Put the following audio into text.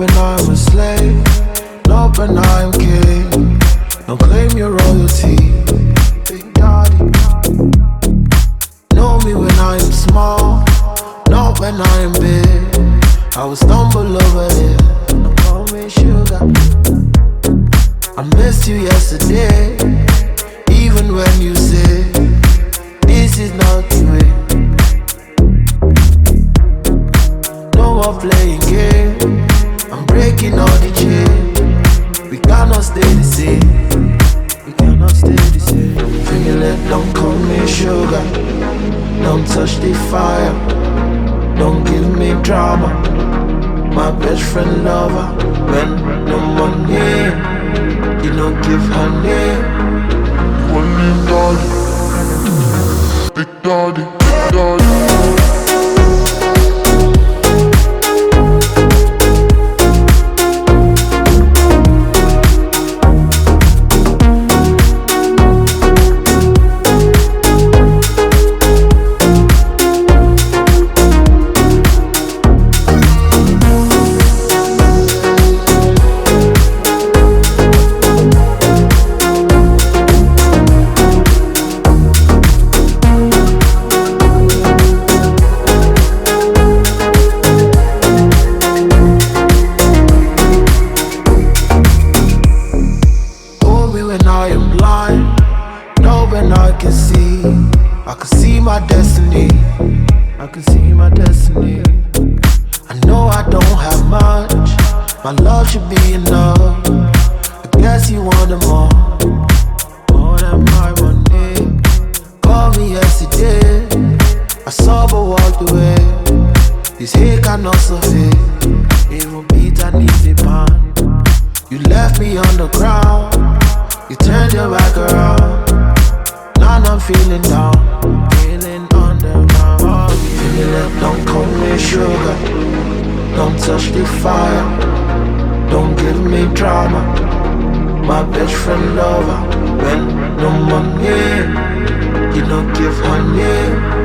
when I'm a slave, not when I'm king. Don't claim your royalty, Big Daddy. Know me when I'm small, not when I'm big. I will stumble over here, don't call me sugar. I missed you yesterday, even when you say this is not the way. No more playing games, I'm breaking all the chains. We cannot stay the same, we cannot stay the same. Feel it, don't call me sugar, don't touch the fire, don't give me drama. My best friend lover, when no money, you don't give her name. One name, darling, Big Daddy, Daddy. I can see my destiny, I can see my destiny. I know I don't have much, my love should be enough. I guess you want it more than my money. Call me yesterday, I saw but walked away. This hate cannot survive, even beat I need the pan. You left me on the ground, you turned your back around. Now I'm feeling down, feeling underground. Feel it, don't call me sugar, don't touch the fire, don't give me drama. My best friend lover, when no money, you don't give her name.